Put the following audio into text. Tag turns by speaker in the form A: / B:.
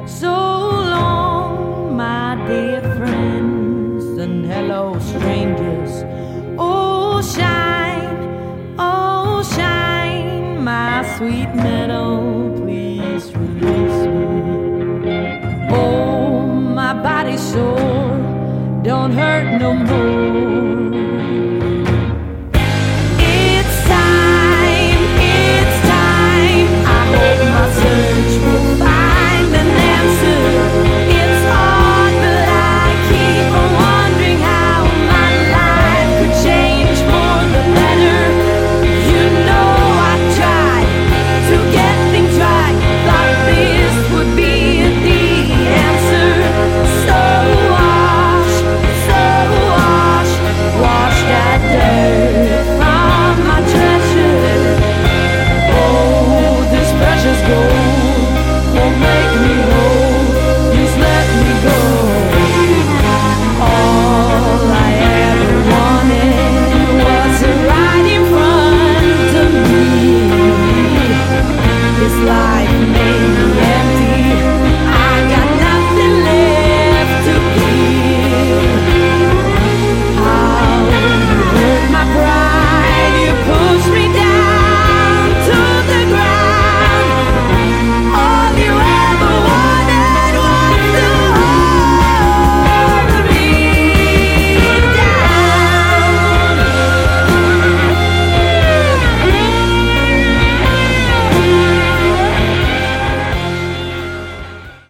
A: So long, my dear friends, and hello, strangers. Oh, shine, my sweet meadow, please release me. Oh, my body sore, don't hurt no more.